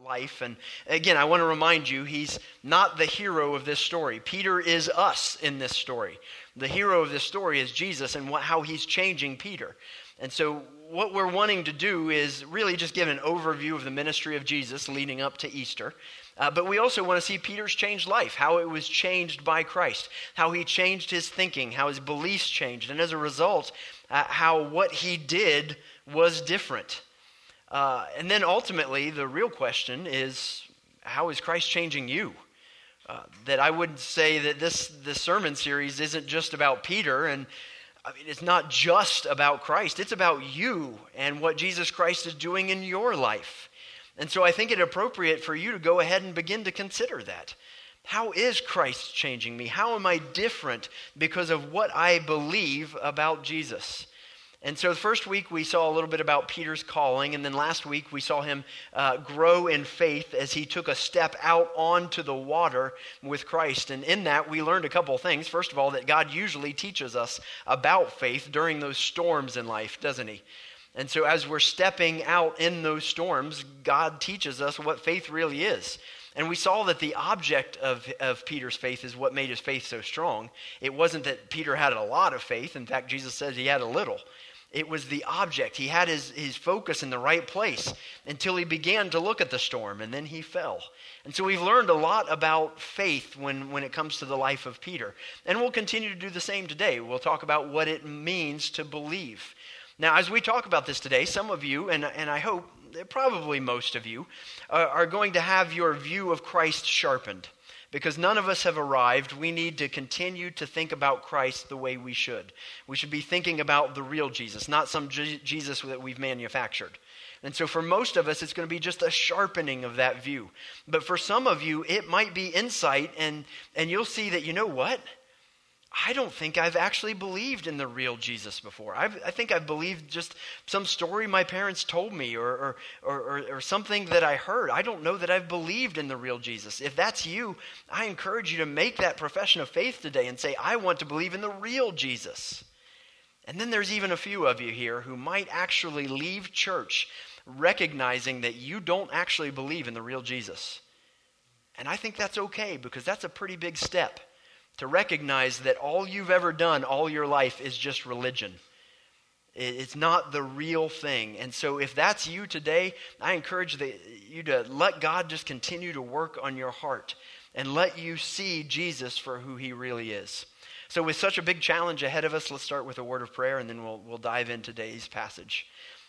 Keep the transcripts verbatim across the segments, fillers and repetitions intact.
life. And again, I want to remind you, he's not the hero of this story. Peter is us in this story. The hero of this story is Jesus and what, how he's changing Peter. And so what we're wanting to do is really just give an overview of the ministry of Jesus leading up to Easter. Uh, but we also want to see Peter's changed life, how it was changed by Christ, how he changed his thinking, how his beliefs changed, and as a result, uh, how what he did was different. Uh, and then ultimately, the real question is, how is Christ changing you? Uh, that I would say that this, this sermon series isn't just about Peter, and I mean, it's not just about Christ. It's about you and what Jesus Christ is doing in your life. And so I think it appropriate for you to go ahead and begin to consider that. How is Christ changing me? How am I different because of what I believe about Jesus? And so the first week we saw a little bit about Peter's calling, and then last week we saw him uh, grow in faith as he took a step out onto the water with Christ. And in that we learned a couple things. First of all, that God usually teaches us about faith during those storms in life, doesn't he? And so as we're stepping out in those storms, God teaches us what faith really is. And we saw that the object of, of Peter's faith is what made his faith so strong. It wasn't that Peter had a lot of faith. In fact, Jesus says he had a little. It was the object. He had his, his focus in the right place until he began to look at the storm, and then he fell. And so we've learned a lot about faith when, when it comes to the life of Peter. And we'll continue to do the same today. We'll talk about what it means to believe. Now, as we talk about this today, some of you, and, and I hope probably most of you, uh, are going to have your view of Christ sharpened. Because none of us have arrived, we need to continue to think about Christ the way we should. We should be thinking about the real Jesus, not some J- Jesus that we've manufactured. And so for most of us, it's going to be just a sharpening of that view. But for some of you, it might be insight, and, and you'll see that, you know what? I don't think I've actually believed in the real Jesus before. I've, I think I've believed just some story my parents told me or or, or or or something that I heard. I don't know that I've believed in the real Jesus. If that's you, I encourage you to make that profession of faith today and say, I want to believe in the real Jesus. And then there's even a few of you here who might actually leave church recognizing that you don't actually believe in the real Jesus. And I think that's okay, because that's a pretty big step. To recognize that all you've ever done all your life is just religion. It's not the real thing. And so if that's you today, I encourage the, you to let God just continue to work on your heart and let you see Jesus for who he really is. So with such a big challenge ahead of us, let's start with a word of prayer, and then we'll, we'll dive into today's passage.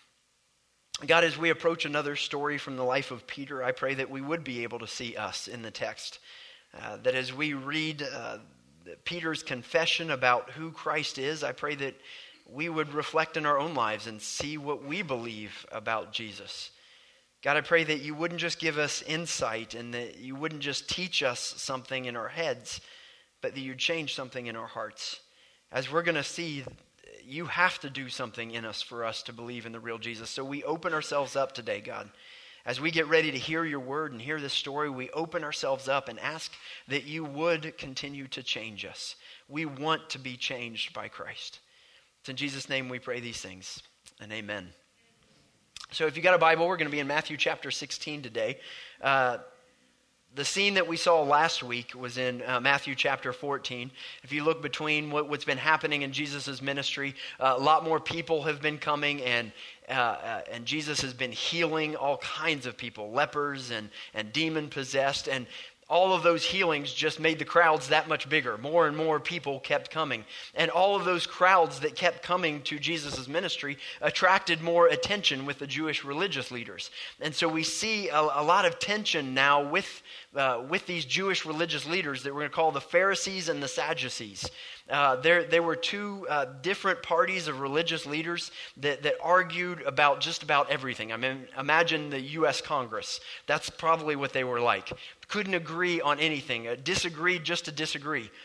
God, as we approach another story from the life of Peter, I pray that we would be able to see us in the text. Uh, that as we read uh, Peter's confession about who Christ is, I pray that we would reflect in our own lives and see what we believe about Jesus. God, I pray that you wouldn't just give us insight and that you wouldn't just teach us something in our heads, but that you'd change something in our hearts. As we're going to see, you have to do something in us for us to believe in the real Jesus. So we open ourselves up today, God. As we get ready to hear your word and hear this story, we open ourselves up and ask that you would continue to change us. We want to be changed by Christ. It's in Jesus' name we pray these things, and amen. So if you got a Bible, we're going to be in Matthew chapter sixteen today. Uh, the scene that we saw last week was in uh, Matthew chapter fourteen. If you look between what, what's been happening in Jesus' ministry, uh, a lot more people have been coming, and Uh, uh, and Jesus has been healing all kinds of people, lepers and, and demon-possessed, and all of those healings just made the crowds that much bigger. More and more people kept coming. And all of those crowds that kept coming to Jesus' ministry attracted more attention with the Jewish religious leaders. And so we see a, a lot of tension now with, uh, with these Jewish religious leaders that we're going to call the Pharisees and the Sadducees. Uh, there, there were two uh, different parties of religious leaders that, that argued about just about everything. I mean, imagine the U S Congress. That's probably what they were like. Couldn't agree on anything. Uh, disagreed just to disagree.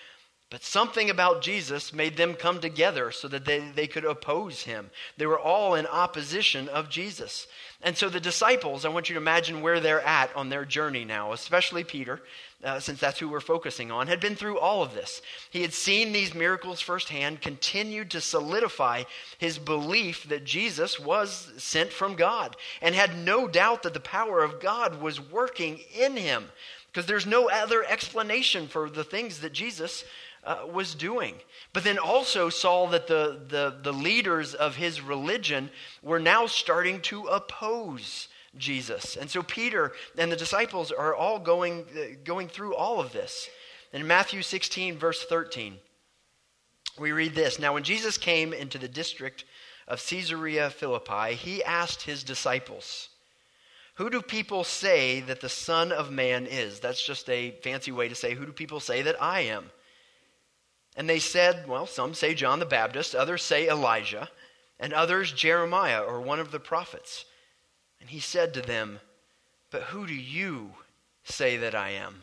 But something about Jesus made them come together so that they, they could oppose him. They were all in opposition of Jesus. And so the disciples, I want you to imagine where they're at on their journey now, especially Peter, uh, since that's who we're focusing on, had been through all of this. He had seen these miracles firsthand, continued to solidify his belief that Jesus was sent from God, and had no doubt that the power of God was working in him, because there's no other explanation for the things that Jesus Uh, was doing. But then also saw that the, the, the leaders of his religion were now starting to oppose Jesus. And so Peter and the disciples are all going, uh, going through all of this. In Matthew sixteen, verse thirteen, we read this. Now when Jesus came into the district of Caesarea Philippi, he asked his disciples, "Who do people say that the Son of Man is?" That's just a fancy way to say, who do people say that I am? And they said, well, some say John the Baptist, others say Elijah, and others Jeremiah or one of the prophets. And he said to them, "But who do you say that I am?"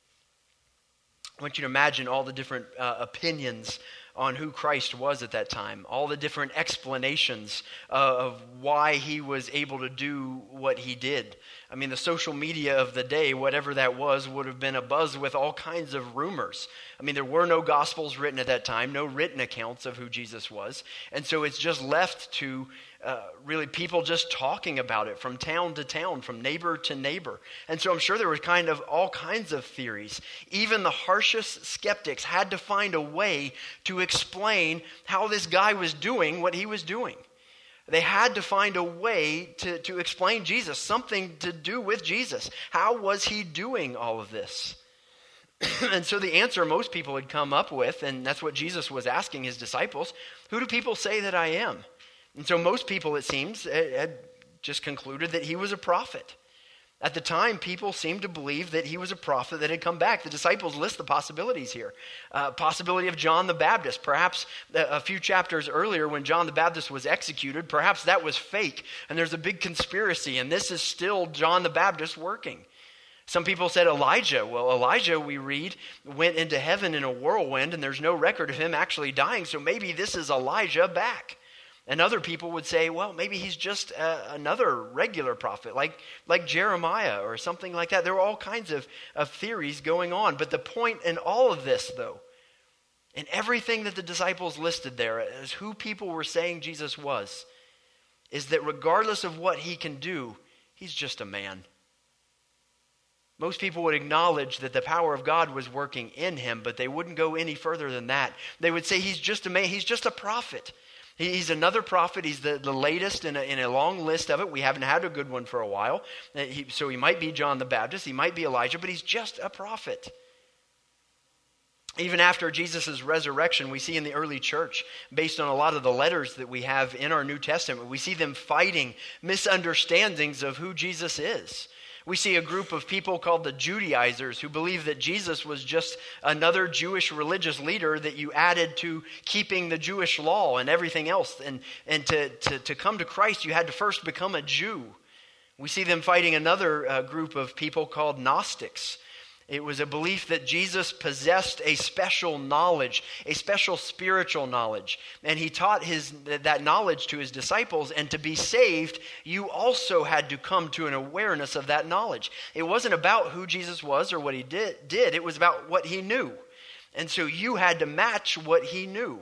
I want you to imagine all the different uh, opinions on who Christ was at that time, all the different explanations uh, of why he was able to do what he did. I mean, the social media of the day, whatever that was, would have been abuzz with all kinds of rumors. I mean, there were no gospels written at that time, no written accounts of who Jesus was. And so it's just left to uh, really people just talking about it from town to town, from neighbor to neighbor. And so I'm sure there were kind of all kinds of theories. Even the harshest skeptics had to find a way to explain how this guy was doing what he was doing. They had to find a way to, to explain Jesus, something to do with Jesus. How was he doing all of this? And so the answer most people had come up with, and that's what Jesus was asking his disciples, who do people say that I am? And so most people, it seems, had just concluded that he was a prophet. At the time, people seemed to believe that he was a prophet that had come back. The disciples list the possibilities here. Uh, possibility of John the Baptist. Perhaps a few chapters earlier when John the Baptist was executed, perhaps that was fake. And there's a big conspiracy, and this is still John the Baptist working. Some people said Elijah. Well, Elijah, we read, went into heaven in a whirlwind, and there's no record of him actually dying, so maybe this is Elijah back. And other people would say, well, maybe he's just uh, another regular prophet, like, like Jeremiah or something like that. There were all kinds of, of theories going on. But the point in all of this, though, in everything that the disciples listed there as who people were saying Jesus was, is that regardless of what he can do, he's just a man. Most people would acknowledge that the power of God was working in him, but they wouldn't go any further than that. They would say he's just a man, he's just a prophet. He's another prophet. He's the, the latest in a, in a long list of it. We haven't had a good one for a while. He, so he might be John the Baptist. He might be Elijah, but he's just a prophet. Even after Jesus' resurrection, we see in the early church, based on a lot of the letters that we have in our New Testament, we see them fighting misunderstandings of who Jesus is. We see a group of people called the Judaizers who believe that Jesus was just another Jewish religious leader that you added to keeping the Jewish law and everything else. And, and to, to, to come to Christ, you had to first become a Jew. We see them fighting another uh, group of people called Gnostics. It was a belief that Jesus possessed a special knowledge, a special spiritual knowledge. And he taught his that knowledge to his disciples. And to be saved, you also had to come to an awareness of that knowledge. It wasn't about who Jesus was or what he did. did. It was about what he knew. And so you had to match what he knew.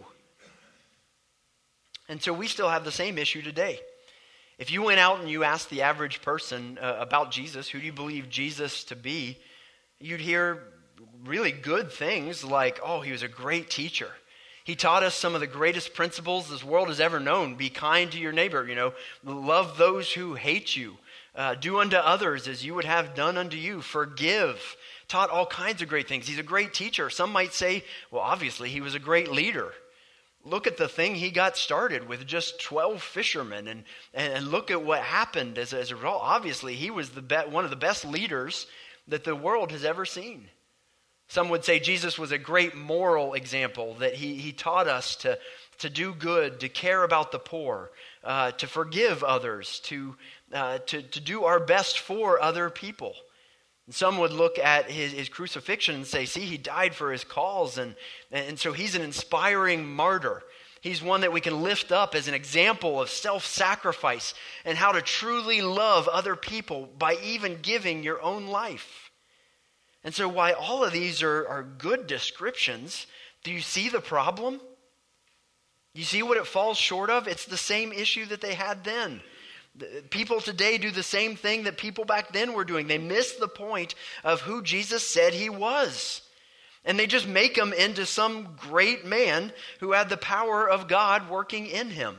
And so we still have the same issue today. If you went out and you asked the average person uh, about Jesus, who do you believe Jesus to be? You'd hear really good things like, oh, he was a great teacher. He taught us some of the greatest principles this world has ever known. Be kind to your neighbor, you know, love those who hate you. Uh, do unto others as you would have done unto you. Forgive. Taught all kinds of great things. He's a great teacher. Some might say, well, obviously he was a great leader. Look at the thing he got started with just twelve fishermen, and, and look at what happened as, as a result. Obviously, he was the be- one of the best leaders that the world has ever seen. Some would say Jesus was a great moral example, that he, he taught us to, to do good, to care about the poor, uh, to forgive others, to, uh, to, to do our best for other people. And some would look at his, his crucifixion and say, see, he died for his cause, and, and so he's an inspiring martyr. He's one that we can lift up as an example of self-sacrifice and how to truly love other people by even giving your own life. And so while all of these are, are good descriptions, do you see the problem? You see what it falls short of? It's the same issue that they had then. People today do the same thing that people back then were doing. They miss the point of who Jesus said he was. And they just make him into some great man who had the power of God working in him.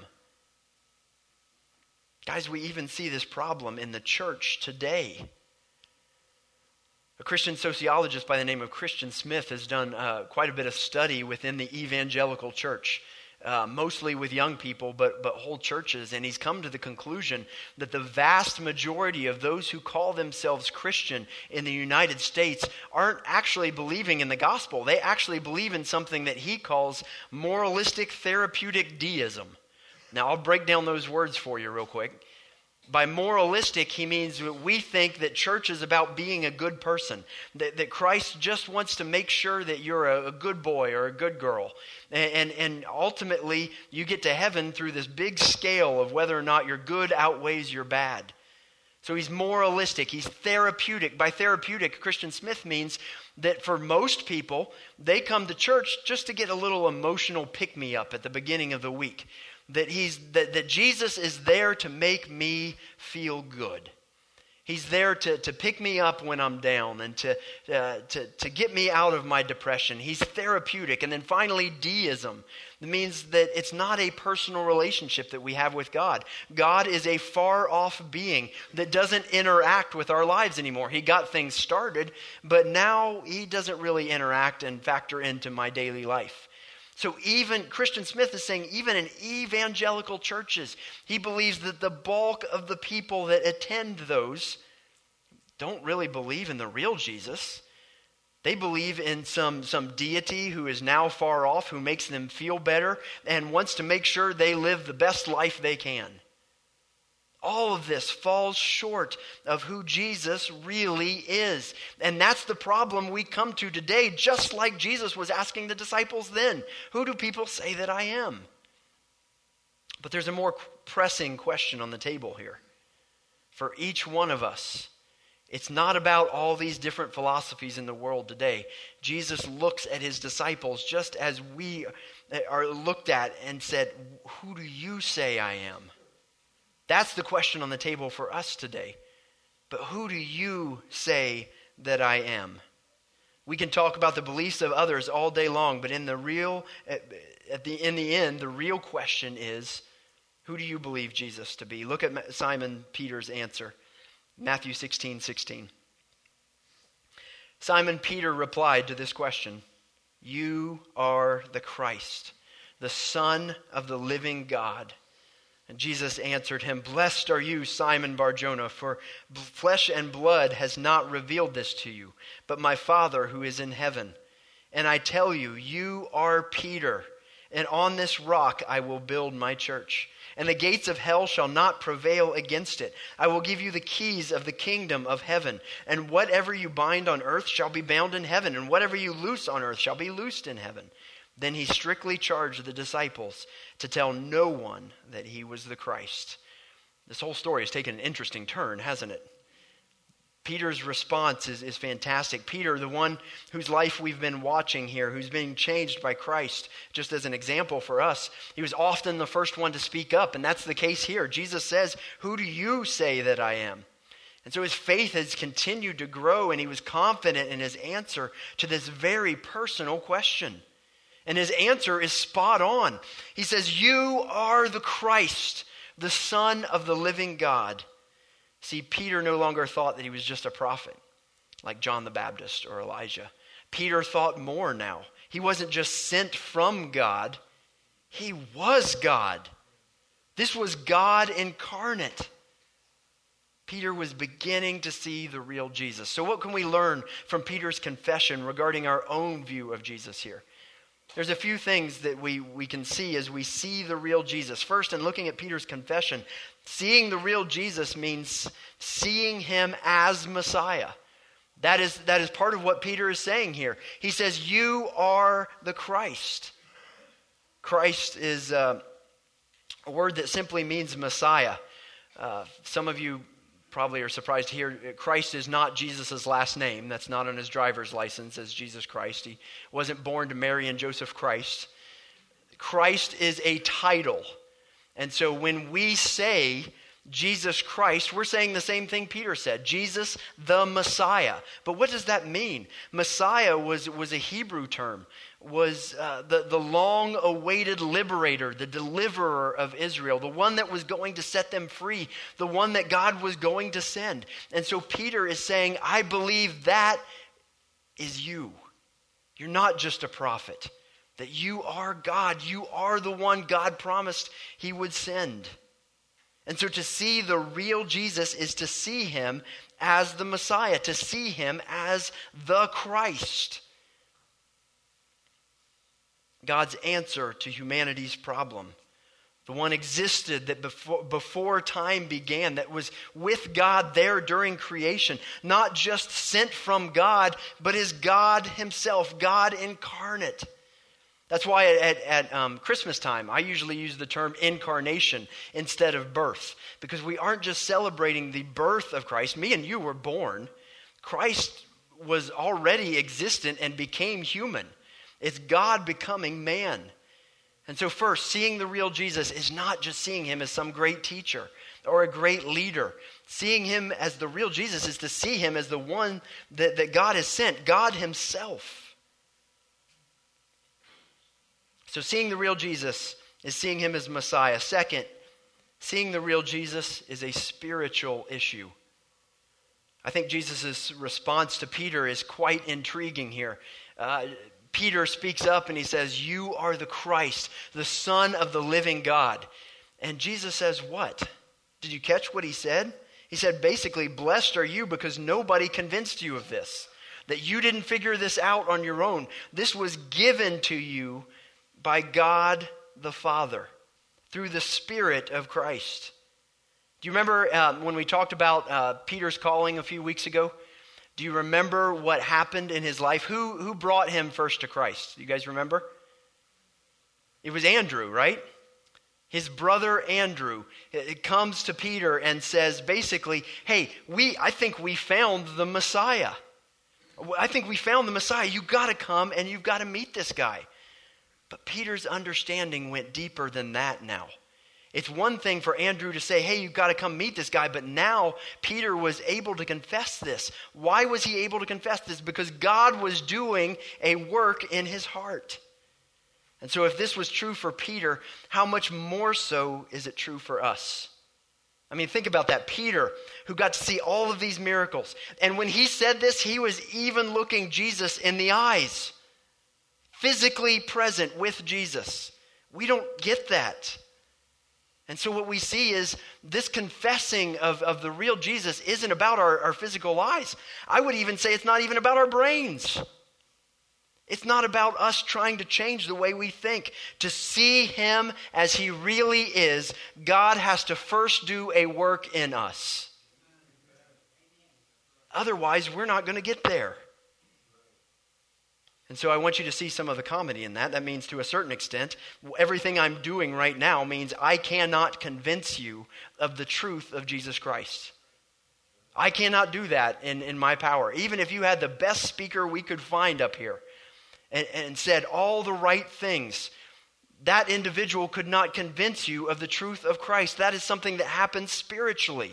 Guys, we even see this problem in the church today. A Christian sociologist by the name of Christian Smith has done uh, quite a bit of study within the evangelical church. Uh, mostly with young people, but but whole churches. And he's come to the conclusion that the vast majority of those who call themselves Christian in the United States aren't actually believing in the gospel. They actually believe in something that he calls moralistic therapeutic deism. Now, I'll break down those words for you real quick. By moralistic, he means that we think that church is about being a good person, that, that Christ just wants to make sure that you're a, a good boy or a good girl. And, and, and ultimately, you get to heaven through this big scale of whether or not your good outweighs your bad. So he's moralistic, he's therapeutic. By therapeutic, Christian Smith means that for most people, they come to church just to get a little emotional pick-me-up at the beginning of the week. That he's that, that Jesus is there to make me feel good. He's there to, to pick me up when I'm down and to, uh, to, to get me out of my depression. He's therapeutic. And then finally, deism. It means that it's not a personal relationship that we have with God. God is a far-off being that doesn't interact with our lives anymore. He got things started, but now he doesn't really interact and factor into my daily life. So even, Christian Smith is saying, even in evangelical churches, he believes that the bulk of the people that attend those don't really believe in the real Jesus. They believe in some, some deity who is now far off, who makes them feel better, and wants to make sure they live the best life they can. All of this falls short of who Jesus really is. And that's the problem we come to today, just like Jesus was asking the disciples then. Who do people say that I am? But there's a more pressing question on the table here. For each one of us, it's not about all these different philosophies in the world today. Jesus looks at his disciples just as we are looked at and said, who do you say I am? That's the question on the table for us today. But who do you say that I am? We can talk about the beliefs of others all day long, but in the real, at the in the end, the real question is, who do you believe Jesus to be? Look at Simon Peter's answer. Matthew sixteen sixteen. Simon Peter replied to this question, "You are the Christ, the Son of the living God." And Jesus answered him, "Blessed are you, Simon Bar-Jonah, for flesh and blood has not revealed this to you, but my Father who is in heaven. And I tell you, you are Peter, and on this rock I will build my church. And the gates of hell shall not prevail against it. I will give you the keys of the kingdom of heaven. And whatever you bind on earth shall be bound in heaven, and whatever you loose on earth shall be loosed in heaven." Then he strictly charged the disciples to tell no one that he was the Christ. This whole story has taken an interesting turn, hasn't it? Peter's response is, is fantastic. Peter, the one whose life we've been watching here, who's being changed by Christ, just as an example for us, he was often the first one to speak up, and that's the case here. Jesus says, "Who do you say that I am?" And so his faith has continued to grow, and he was confident in his answer to this very personal question. And his answer is spot on. He says, "You are the Christ, the Son of the living God." See, Peter no longer thought that he was just a prophet, like John the Baptist or Elijah. Peter thought more now. He wasn't just sent from God. He was God. This was God incarnate. Peter was beginning to see the real Jesus. So what can we learn from Peter's confession regarding our own view of Jesus here? There's a few things that we, we can see as we see the real Jesus. First, in looking at Peter's confession, seeing the real Jesus means seeing him as Messiah. That is, that is part of what Peter is saying here. He says, you are the Christ. Christ is uh, a word that simply means Messiah. Uh, some of you probably are surprised to hear Christ is not Jesus' last name. That's not on his driver's license as Jesus Christ. He wasn't born to Mary and Joseph Christ. Christ is a title. And so when we say Jesus Christ, we're saying the same thing Peter said, Jesus the Messiah. But what does that mean? Messiah was, was a Hebrew term, was uh, the, the long-awaited liberator, the deliverer of Israel, the one that was going to set them free, the one that God was going to send. And so Peter is saying, I believe that is you. You're not just a prophet, that you are God. You are the one God promised he would send. And so to see the real Jesus is to see him as the Messiah, to see him as the Christ. God's answer to humanity's problem. The one existed that before, before time began, that was with God there during creation. Not just sent from God, but is God himself, God incarnate. That's why at, at um, Christmas time, I usually use the term incarnation instead of birth. Because we aren't just celebrating the birth of Christ. Me and you were born. Christ was already existent and became human. It's God becoming man. And so first, seeing the real Jesus is not just seeing him as some great teacher or a great leader. Seeing him as the real Jesus is to see him as the one that, that God has sent, God himself. So seeing the real Jesus is seeing him as Messiah. Second, seeing the real Jesus is a spiritual issue. I think Jesus' response to Peter is quite intriguing here. Uh, Peter speaks up and he says, you are the Christ, the Son of the living God. And Jesus says what? Did you catch what he said? He said basically, blessed are you because nobody convinced you of this. That you didn't figure this out on your own. This was given to you by God the Father, through the Spirit of Christ. Do you remember uh, when we talked about uh, Peter's calling a few weeks ago? Do you remember what happened in his life? Who, who brought him first to Christ? Do you guys remember? It was Andrew, right? His brother Andrew. It comes to Peter and says basically, hey, we I think we found the Messiah. I think we found the Messiah. You've got to come and you've got to meet this guy. But Peter's understanding went deeper than that now. It's one thing for Andrew to say, hey, you've got to come meet this guy. But now Peter was able to confess this. Why was he able to confess this? Because God was doing a work in his heart. And so if this was true for Peter, how much more so is it true for us? I mean, think about that. Peter, who got to see all of these miracles. And when he said this, he was even looking Jesus in the eyes. Physically present with Jesus. We don't get that. And so what we see is this confessing of, of the real Jesus isn't about our, our physical eyes. I would even say it's not even about our brains. It's not about us trying to change the way we think. To see him as he really is, God has to first do a work in us. Otherwise, we're not going to get there. And so I want you to see some of the comedy in that. That means to a certain extent, everything I'm doing right now means I cannot convince you of the truth of Jesus Christ. I cannot do that in, in my power. Even if you had the best speaker we could find up here and, and said all the right things, that individual could not convince you of the truth of Christ. That is something that happens spiritually.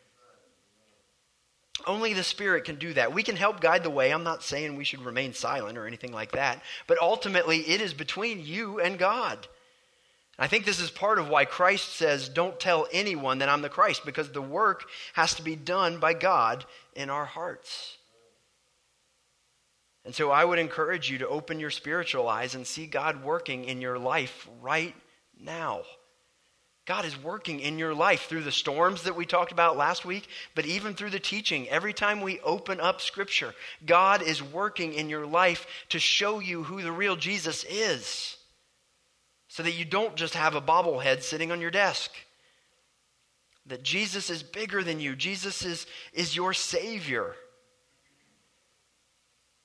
Only the Spirit can do that. We can help guide the way. I'm not saying we should remain silent or anything like that. But ultimately, it is between you and God. I think this is part of why Christ says, don't tell anyone that I'm the Christ, because the work has to be done by God in our hearts. And so I would encourage you to open your spiritual eyes and see God working in your life right now. God is working in your life through the storms that we talked about last week, but even through the teaching. Every time we open up Scripture, God is working in your life to show you who the real Jesus is, so that you don't just have a bobblehead sitting on your desk. That Jesus is bigger than you. Jesus is, is your Savior.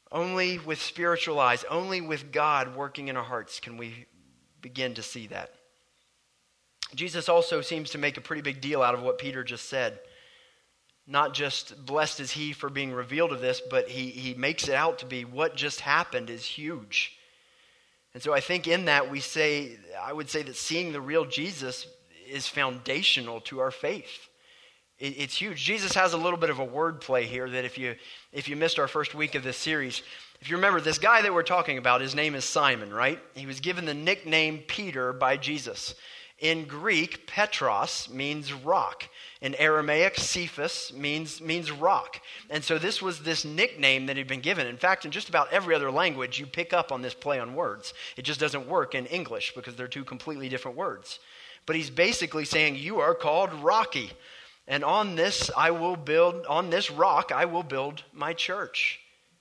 Only with spiritual eyes, only with God working in our hearts can we begin to see that. Jesus also seems to make a pretty big deal out of what Peter just said. Not just blessed is he for being revealed of this, but he, he makes it out to be what just happened is huge. And so I think in that we say, I would say that seeing the real Jesus is foundational to our faith. It, it's huge. Jesus has a little bit of a wordplay here that if you if you missed our first week of this series, if you remember, this guy that we're talking about, his name is Simon, right? He was given the nickname Peter by Jesus. In Greek, Petros means rock. In Aramaic, Cephas means, means rock. And so this was this nickname that he'd been given. In fact, in just about every other language, you pick up on this play on words. It just doesn't work in English because they're two completely different words. But he's basically saying, you are called Rocky. And on this I will build, on this rock I will build my church.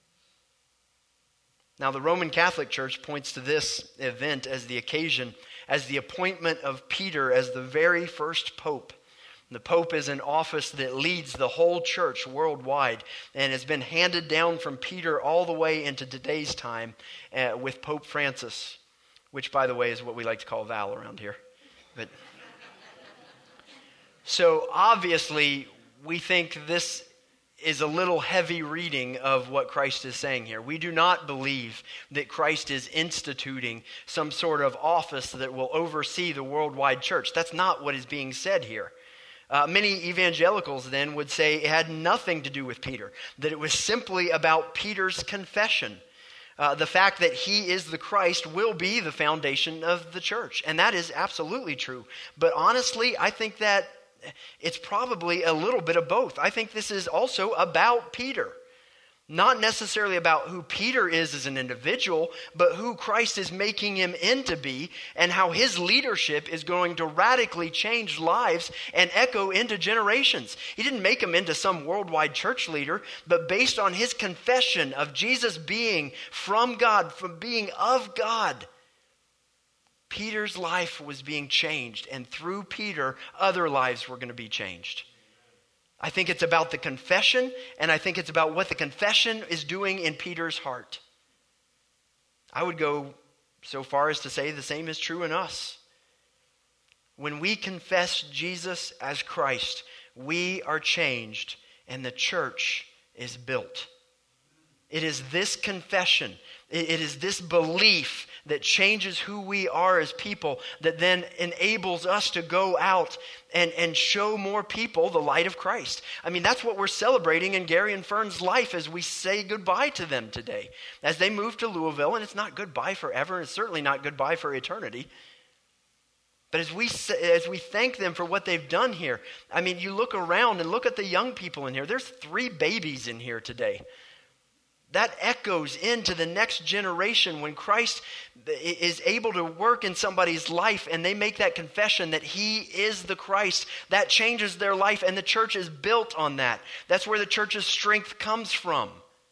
Now the Roman Catholic Church points to this event as the occasion, as the appointment of Peter as the very first pope. The pope is an office that leads the whole church worldwide and has been handed down from Peter all the way into today's time uh, with Pope Francis, which, by the way, is what we like to call Val around here. But so obviously, we think this is a little heavy reading of what Christ is saying here. We do not believe that Christ is instituting some sort of office that will oversee the worldwide church. That's not what is being said here. Uh, many evangelicals then would say it had nothing to do with Peter, that it was simply about Peter's confession. Uh, the fact that he is the Christ will be the foundation of the church. And that is absolutely true. But honestly, I think that it's probably a little bit of both. I think this is also about Peter. Not necessarily about who Peter is as an individual, but who Christ is making him into be and how his leadership is going to radically change lives and echo into generations. He didn't make him into some worldwide church leader, but based on his confession of Jesus being from God, from being of God, Peter's life was being changed, and through Peter, other lives were going to be changed. I think it's about the confession, and I think it's about what the confession is doing in Peter's heart. I would go so far as to say the same is true in us. When we confess Jesus as Christ, we are changed, and the church is built. It is this confession, it is this belief that changes who we are as people, that then enables us to go out and, and show more people the light of Christ. I mean, that's what we're celebrating in Gary and Fern's life as we say goodbye to them today. As they move to Louisville, and it's not goodbye forever, and it's certainly not goodbye for eternity. But as we as we thank them for what they've done here, I mean, you look around and look at the young people in here. There's three babies in here today. That echoes into the next generation when Christ is able to work in somebody's life and they make that confession that he is the Christ. That changes their life, and the church is built on that. That's where the church's strength comes from.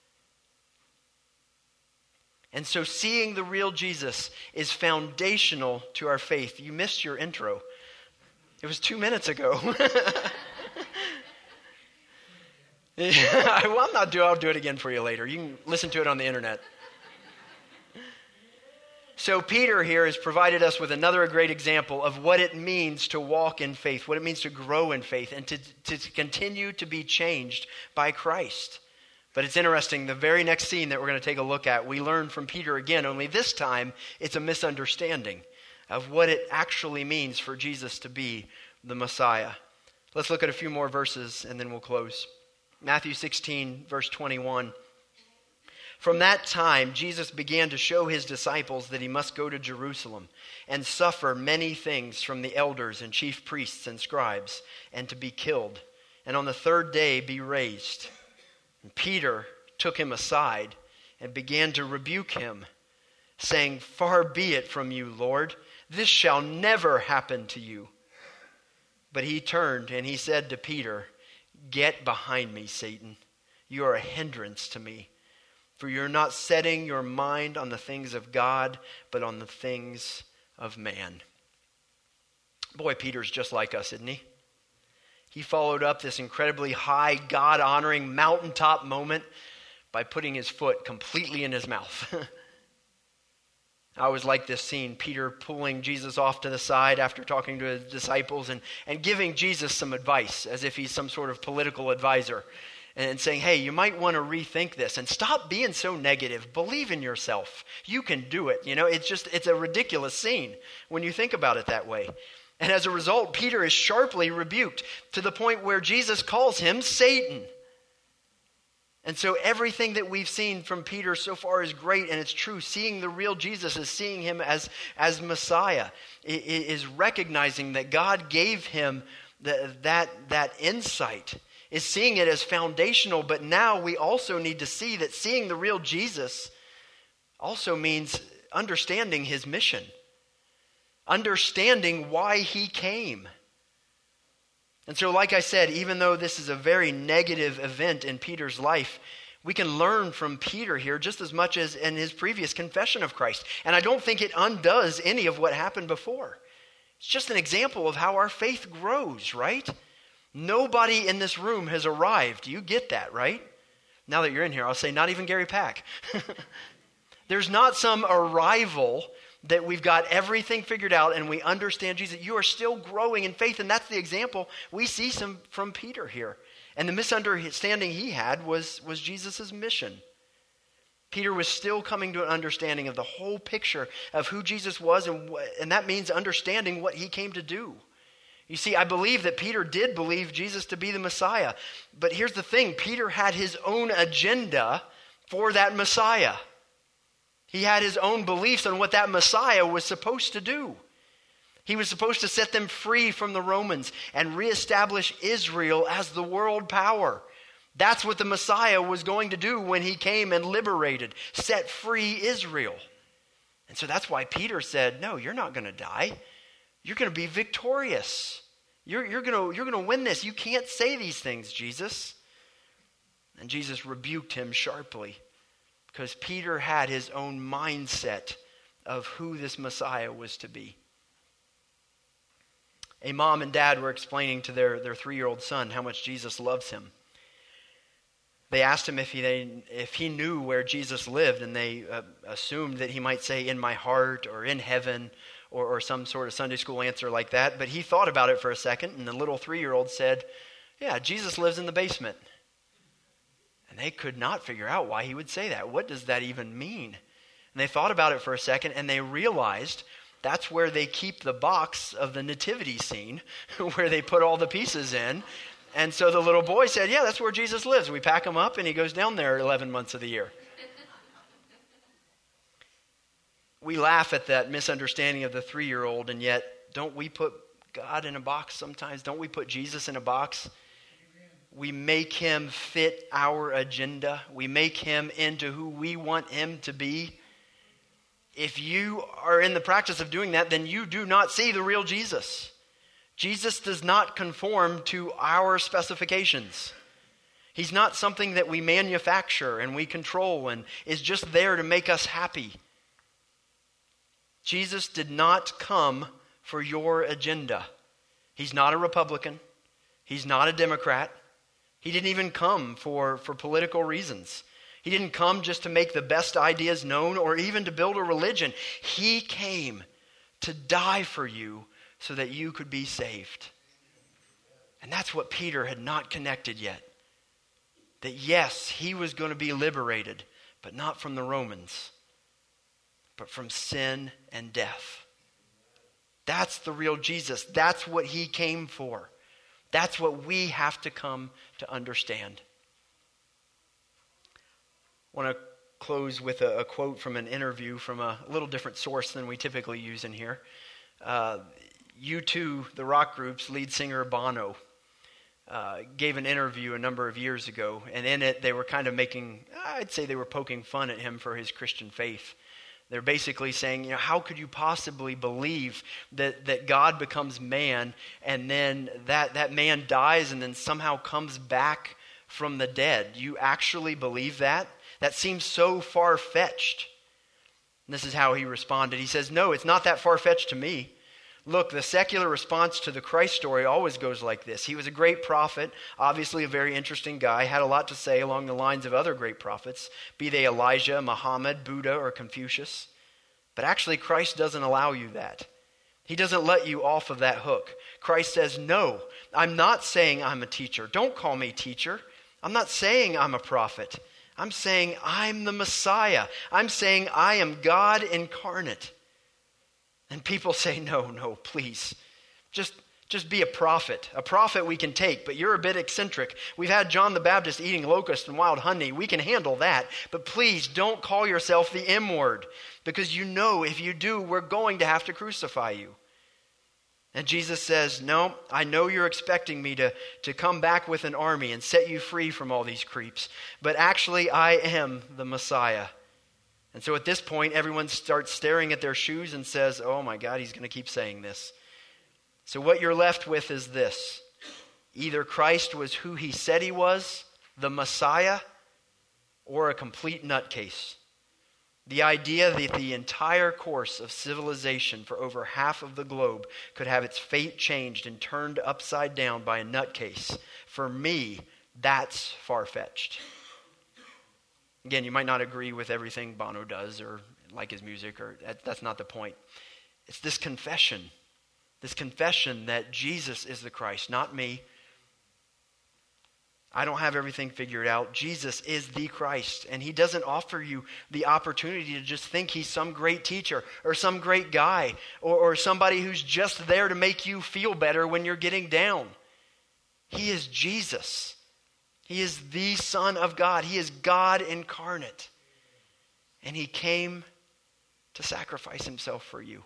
And so seeing the real Jesus is foundational to our faith. You missed your intro. It was two minutes ago. well, I'm not doing. I'll do it again for you later. You can listen to it on the internet. So Peter here has provided us with another great example of what it means to walk in faith, what it means to grow in faith, and to, to continue to be changed by Christ. But it's interesting, the very next scene that we're going to take a look at, we learn from Peter again, only this time it's a misunderstanding of what it actually means for Jesus to be the Messiah. Let's look at a few more verses and then we'll close. Matthew sixteen, verse twenty-one. From that time, Jesus began to show his disciples that he must go to Jerusalem and suffer many things from the elders and chief priests and scribes, and to be killed, and on the third day be raised. And Peter took him aside and began to rebuke him, saying, "Far be it from you, Lord, this shall never happen to you." But he turned and he said to Peter, "Get behind me, Satan. You are a hindrance to me, for you're not setting your mind on the things of God, but on the things of man." Boy, Peter's just like us, isn't he? He followed up this incredibly high, God-honoring, mountaintop moment, by putting his foot completely in his mouth. I always like this scene, Peter pulling Jesus off to the side after talking to his disciples and, and giving Jesus some advice as if he's some sort of political advisor and saying, hey, you might want to rethink this and stop being so negative. Believe in yourself. You can do it. You know, it's just, it's a ridiculous scene when you think about it that way. And as a result, Peter is sharply rebuked to the point where Jesus calls him Satan. And so everything that we've seen from Peter so far is great, and it's true. Seeing the real Jesus is seeing him as, as Messiah, it, it is recognizing that God gave him the, that, that insight, is seeing it as foundational. But now we also need to see that seeing the real Jesus also means understanding his mission, understanding why he came. And so, like I said, even though this is a very negative event in Peter's life, we can learn from Peter here just as much as in his previous confession of Christ. And I don't think it undoes any of what happened before. It's just an example of how our faith grows, right? Nobody in this room has arrived. You get that, right? Now that you're in here, I'll say not even Gary Pack. There's not some arrival that we've got everything figured out and we understand Jesus. You are still growing in faith, and that's the example we see some from Peter here. And the misunderstanding he had was, was Jesus' mission. Peter was still coming to an understanding of the whole picture of who Jesus was, and, and that means understanding what he came to do. You see, I believe that Peter did believe Jesus to be the Messiah. But here's the thing, Peter had his own agenda for that Messiah. He had his own beliefs on what that Messiah was supposed to do. He was supposed to set them free from the Romans and reestablish Israel as the world power. That's what the Messiah was going to do when he came and liberated, set free Israel. And so that's why Peter said, no, you're not going to die. You're going to be victorious. You're, you're going to, you're going to win this. You can't say these things, Jesus. And Jesus rebuked him sharply, because Peter had his own mindset of who this Messiah was to be. A mom and dad were explaining to their, their three-year-old son how much Jesus loves him. They asked him if he, they, if he knew where Jesus lived, and they uh, assumed that he might say, in my heart, or in heaven, or, or some sort of Sunday school answer like that. But he thought about it for a second, and the little three-year-old said, yeah, Jesus lives in the basement. And they could not figure out why he would say that. What does that even mean? And they thought about it for a second, and they realized that's where they keep the box of the nativity scene, where they put all the pieces in. And so the little boy said, yeah, that's where Jesus lives. We pack him up, and he goes down there eleven months of the year. We laugh at that misunderstanding of the three-year-old, and yet don't we put God in a box sometimes? Don't we put Jesus in a box? We make him fit our agenda. We make him into who we want him to be. If you are in the practice of doing that, then you do not see the real Jesus. Jesus does not conform to our specifications. He's not something that we manufacture and we control and is just there to make us happy. Jesus did not come for your agenda. He's not a Republican. He's not a Democrat. He didn't even come for, for political reasons. He didn't come just to make the best ideas known or even to build a religion. He came to die for you so that you could be saved. And that's what Peter had not connected yet. That yes, he was going to be liberated, but not from the Romans, but from sin and death. That's the real Jesus. That's what he came for. That's what we have to come to understand. I want to close with a, a quote from an interview from a little different source than we typically use in here. Uh, U two, the rock group's lead singer Bono, uh, gave an interview a number of years ago, and in it they were kind of making, I'd say they were poking fun at him for his Christian faith. They're basically saying, you know, how could you possibly believe that, that God becomes man and then that, that man dies and then somehow comes back from the dead? You actually believe that? That seems so far-fetched. And this is how he responded. He says, no, it's not that far-fetched to me. Look, the secular response to the Christ story always goes like this. He was a great prophet, obviously a very interesting guy, had a lot to say along the lines of other great prophets, be they Elijah, Muhammad, Buddha, or Confucius. But actually, Christ doesn't allow you that. He doesn't let you off of that hook. Christ says, no, I'm not saying I'm a teacher. Don't call me teacher. I'm not saying I'm a prophet. I'm saying I'm the Messiah. I'm saying I am God incarnate. And people say, no, no, please. Just, just be a prophet. A prophet we can take, but you're a bit eccentric. We've had John the Baptist eating locusts and wild honey. We can handle that. But please don't call yourself the M word, because you know if you do, we're going to have to crucify you. And Jesus says, no, I know you're expecting me to, to come back with an army and set you free from all these creeps. But actually, I am the Messiah. And so at this point, everyone starts staring at their shoes and says, oh my God, he's going to keep saying this. So what you're left with is this. Either Christ was who he said he was, the Messiah, or a complete nutcase. The idea that the entire course of civilization for over half of the globe could have its fate changed and turned upside down by a nutcase, for me, that's far-fetched. Again, you might not agree with everything Bono does or like his music, or that, that's not the point. It's this confession, this confession that Jesus is the Christ, not me. I don't have everything figured out. Jesus is the Christ, and he doesn't offer you the opportunity to just think he's some great teacher or some great guy or, or somebody who's just there to make you feel better when you're getting down. He is Jesus. He is the Son of God. He is God incarnate, and he came to sacrifice himself for you.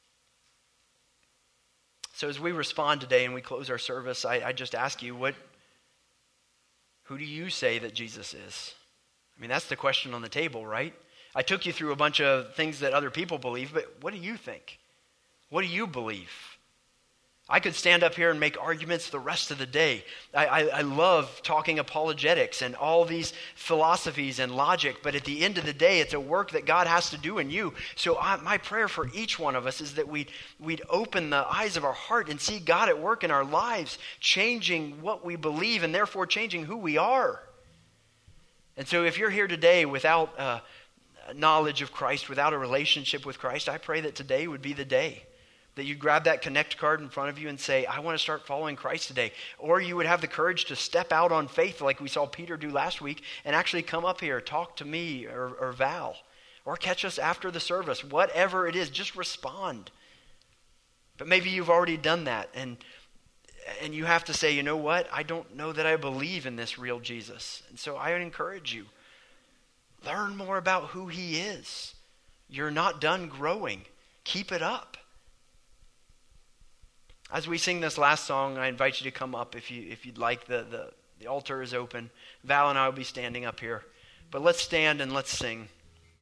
So as we respond today and we close our service, I, I just ask you, what Who do you say that Jesus is? I mean, that's the question on the table, right? I took you through a bunch of things that other people believe, but what do you think? What do you believe? I could stand up here and make arguments the rest of the day. I, I, I love talking apologetics and all these philosophies and logic, but at the end of the day, it's a work that God has to do in you. So I, my prayer for each one of us is that we'd, we'd open the eyes of our heart and see God at work in our lives, changing what we believe and therefore changing who we are. And so if you're here today without uh, knowledge of Christ, without a relationship with Christ, I pray that today would be the day that you grab that Connect card in front of you and say, I want to start following Christ today. Or you would have the courage to step out on faith like we saw Peter do last week and actually come up here, talk to me or, or Val, or catch us after the service. Whatever it is, just respond. But maybe you've already done that, and, and you have to say, you know what? I don't know that I believe in this real Jesus. And so I would encourage you, learn more about who he is. You're not done growing. Keep it up. As we sing this last song, I invite you to come up if, you, if you'd like. The, the, the altar is open. Val and I will be standing up here. But let's stand and let's sing.